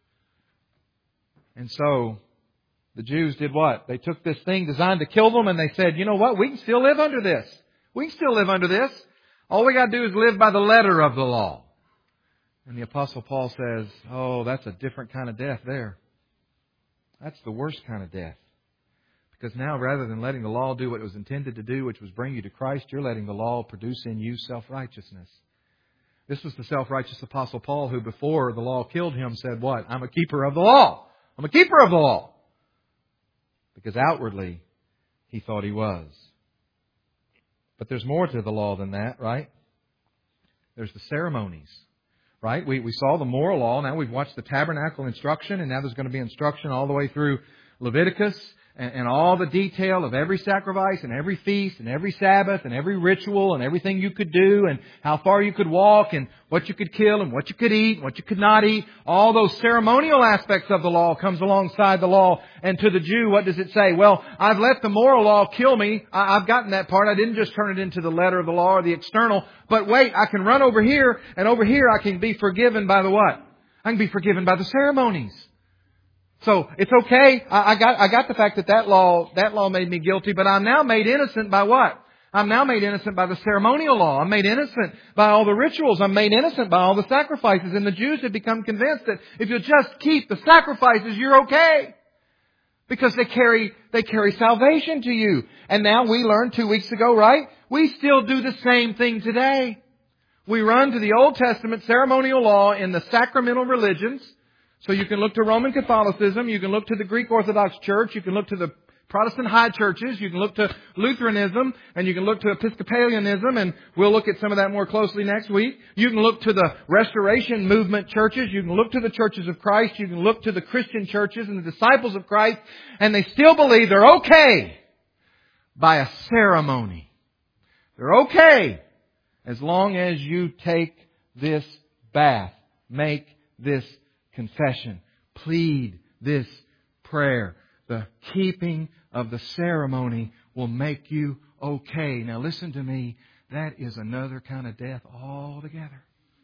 Speaker 1: And so the Jews did what? They took this thing designed to kill them and they said, you know what? We can still live under this. We can still live under this. All we got to do is live by the letter of the law. And the Apostle Paul says, oh, that's a different kind of death there. That's the worst kind of death. Because now, rather than letting the law do what it was intended to do, which was bring you to Christ, you're letting the law produce in you self-righteousness. This was the self-righteous Apostle Paul who, before the law killed him, said what? I'm a keeper of the law. I'm a keeper of the law. Because outwardly, he thought he was. But there's more to the law than that, right? There's the ceremonies. Right? We, we saw the moral law. Now we've watched the tabernacle instruction. And now there's going to be instruction all the way through Leviticus. And, and all the detail of every sacrifice and every feast and every Sabbath and every ritual and everything you could do and how far you could walk and what you could kill and what you could eat and what you could not eat. All those ceremonial aspects of the law comes alongside the law. And to the Jew, what does it say? Well, I've let the moral law kill me. I, I've gotten that part. I didn't just turn it into the letter of the law or the external. But wait, I can run over here and over here I can be forgiven by the what? I can be forgiven by the ceremonies. So it's okay. I, I got I got the fact that that law that law made me guilty, but I'm now made innocent by what? I'm now made innocent by the ceremonial law. I'm made innocent by all the rituals. I'm made innocent by all the sacrifices. And the Jews had become convinced that if you just keep the sacrifices, you're okay. Because they carry, they carry salvation to you. And now we learned two weeks ago, right? We still do the same thing today. We run to the Old Testament ceremonial law in the sacramental religions. So you can look to Roman Catholicism, you can look to the Greek Orthodox Church, you can look to the Protestant high churches, you can look to Lutheranism, and you can look to Episcopalianism, and we'll look at some of that more closely next week. You can look to the Restoration Movement churches, you can look to the churches of Christ, you can look to the Christian churches and the disciples of Christ, and they still believe they're okay by a ceremony. They're okay as long as you take this bath, make this confession, plead this prayer. The keeping of the ceremony will make you okay. Now listen to me. That is another kind of death altogether.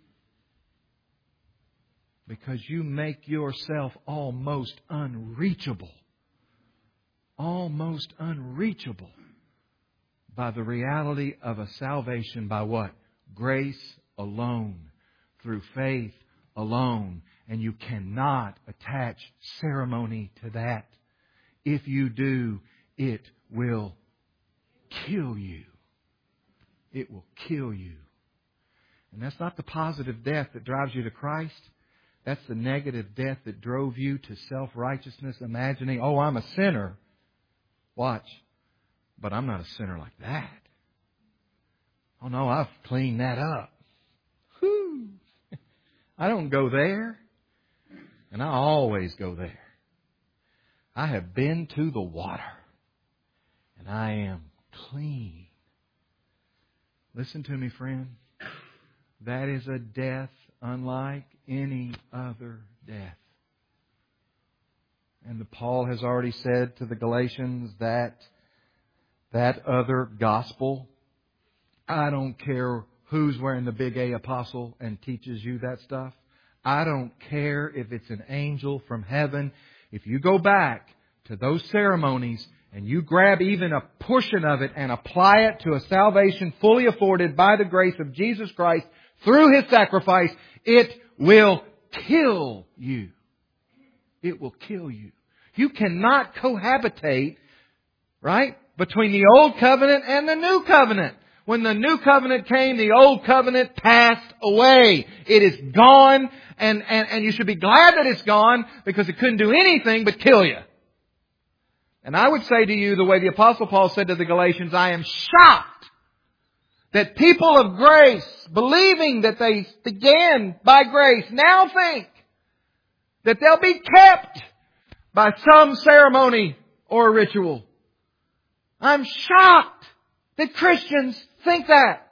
Speaker 1: Because you make yourself almost unreachable. Almost unreachable by the reality of a salvation by what? Grace alone. Through faith alone. And you cannot attach ceremony to that. If you do, it will kill you. It will kill you. And that's not the positive death that drives you to Christ. That's the negative death that drove you to self-righteousness, imagining, oh, I'm a sinner. Watch. But I'm not a sinner like that. Oh, no, I've cleaned that up. Whew. I don't go there. And I always go there. I have been to the water. And I am clean. Listen to me, friend. That is a death unlike any other death. And the Paul has already said to the Galatians that that other gospel, I don't care who's wearing the big A apostle and teaches you that stuff. I don't care if it's an angel from heaven. If you go back to those ceremonies and you grab even a portion of it and apply it to a salvation fully afforded by the grace of Jesus Christ through His sacrifice, it will kill you. It will kill you. You cannot cohabitate, right, between the Old Covenant and the New Covenant. When the New Covenant came, the Old Covenant passed away. It is gone, and, and, and you should be glad that it's gone because it couldn't do anything but kill you. And I would say to you, the way the Apostle Paul said to the Galatians, I am shocked that people of grace, believing that they began by grace, now think that they'll be kept by some ceremony or ritual. I'm shocked that Christians think that.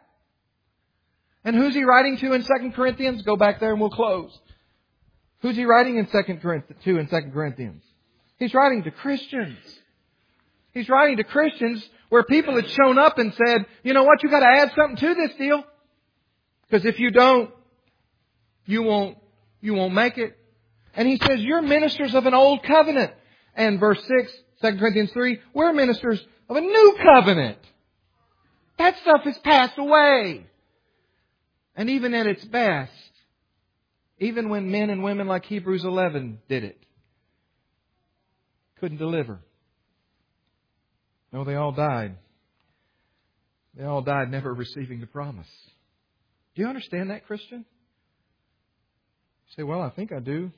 Speaker 1: And who's he writing to in Second Corinthians? Go back there and we'll close. Who's he writing in Second Corinthians, to in Second Corinthians? He's writing to Christians. He's writing to Christians where people had shown up and said, you know what, you got to add something to this deal. Because if you don't, you won't, you won't make it. And he says, you're ministers of an old covenant. And verse six, Second Corinthians three, we're ministers of a new covenant. That stuff has passed away. And even at its best, even when men and women like Hebrews eleven did it, couldn't deliver. No, they all died. They all died never receiving the promise. Do you understand that, Christian? You say, well, I think I do.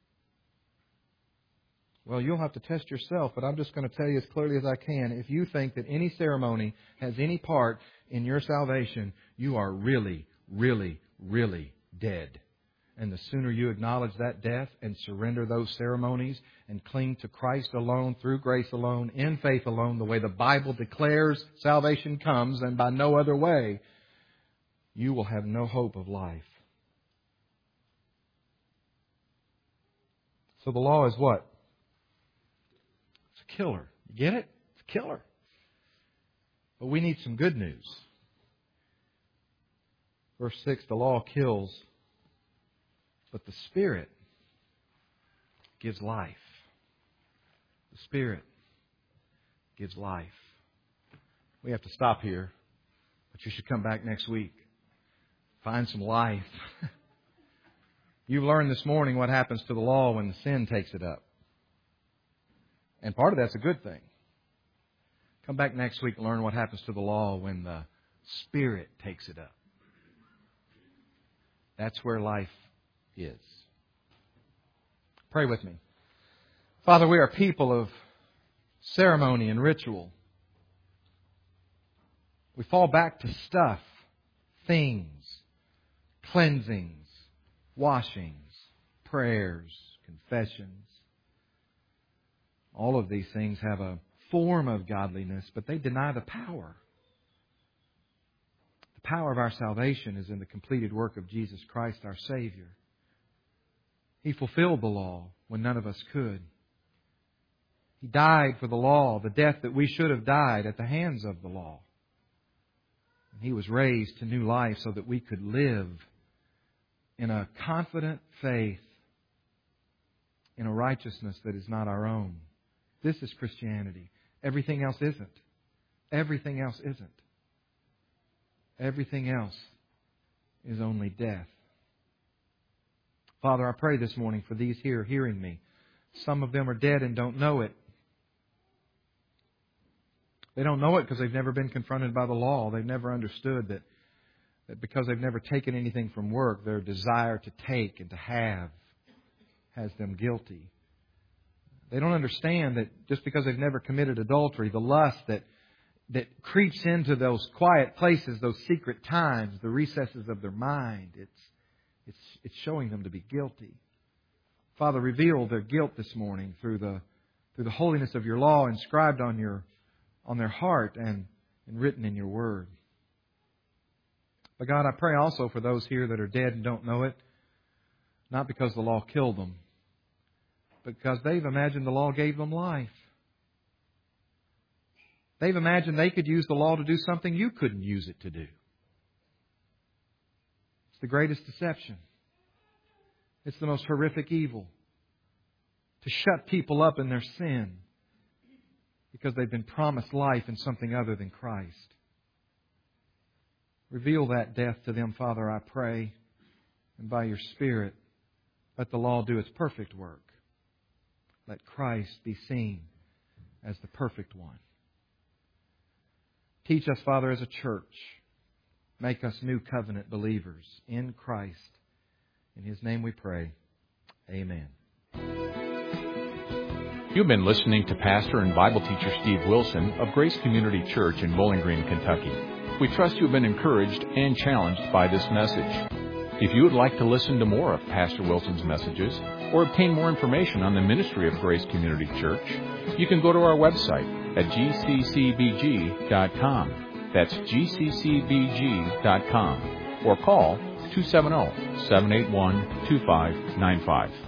Speaker 1: Well, you'll have to test yourself, but I'm just going to tell you as clearly as I can. If you think that any ceremony has any part in your salvation, you are really, really, really dead. And the sooner you acknowledge that death and surrender those ceremonies and cling to Christ alone, through grace alone, in faith alone, the way the Bible declares salvation comes and by no other way, you will have no hope of life. So the law is what? It's a killer. You get it? It's a killer. But we need some good news. Verse six, the law kills, but the Spirit gives life. The Spirit gives life. We have to stop here, but you should come back next week. Find some life. You've learned this morning what happens to the law when the sin takes it up. And part of that's a good thing. Come back next week and learn what happens to the law when the Spirit takes it up. That's where life is. Pray with me. Father, we are people of ceremony and ritual. We fall back to stuff, things, cleansings, washings, prayers, confessions. All of these things have a form of godliness, but they deny the power. The power of our salvation is in the completed work of Jesus Christ, our Savior. He fulfilled the law when none of us could. He died for the law, the death that we should have died at the hands of the law. And He was raised to new life so that we could live in a confident faith, in a righteousness that is not our own. This is Christianity. Everything else isn't. Everything else isn't. Everything else is only death. Father, I pray this morning for these here hearing me. Some of them are dead and don't know it. They don't know it because they've never been confronted by the law. They've never understood that, that because they've never taken anything from work, their desire to take and to have has them guilty. They don't understand that just because they've never committed adultery, the lust that that creeps into those quiet places, those secret times, the recesses of their mind, it's it's it's showing them to be guilty. Father, reveal their guilt this morning through the through the holiness of Your law inscribed on your on their heart and, and written in Your Word. But God, I pray also for those here that are dead and don't know it, not because the law killed them, but because they've imagined the law gave them life. They've imagined they could use the law to do something you couldn't use it to do. It's the greatest deception. It's the most horrific evil. To shut people up in their sin because they've been promised life in something other than Christ. Reveal that death to them, Father, I pray. And by Your Spirit, let the law do its perfect work. Let Christ be seen as the perfect one. Teach us, Father, as a church. Make us new covenant believers in Christ. In His name we pray. Amen.
Speaker 2: You've been listening to Pastor and Bible teacher Steve Wilson of Grace Community Church in Bowling Green, Kentucky. We trust you have been encouraged and challenged by this message. If you would like to listen to more of Pastor Wilson's messages or obtain more information on the ministry of Grace Community Church, you can go to our website at g c c b g dot com. That's g c c b g dot com. Or call two seven zero, seven eight one, two five nine five.